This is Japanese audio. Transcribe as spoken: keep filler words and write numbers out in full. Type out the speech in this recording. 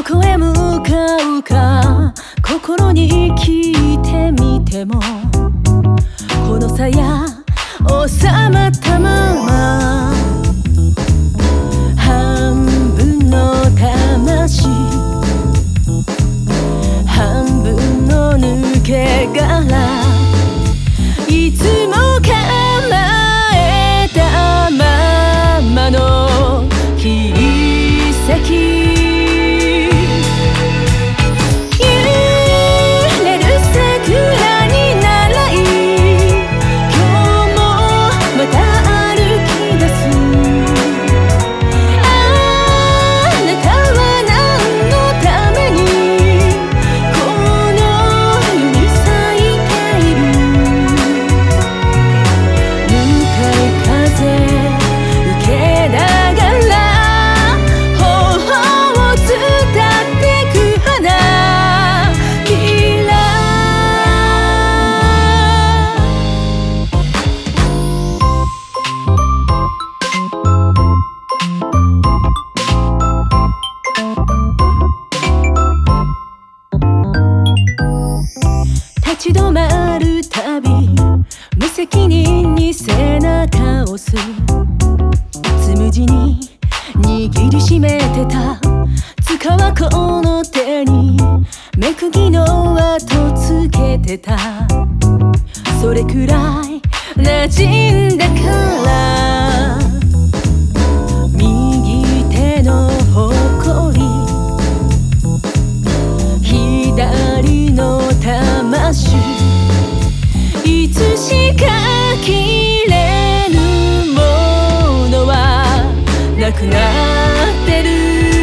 こへ向かうか心に聞いてみても、この鞘収まったまま半分の魂半分の抜け殻、いつも構えたままの奇跡、立ち止まるたび無責任に背中を押す、つむじに握りしめてた塚はこの手に目釘の跡つけてた、それくらい馴染んだから右手の誇り左の魂、いつしか切れぬものはなくなってる。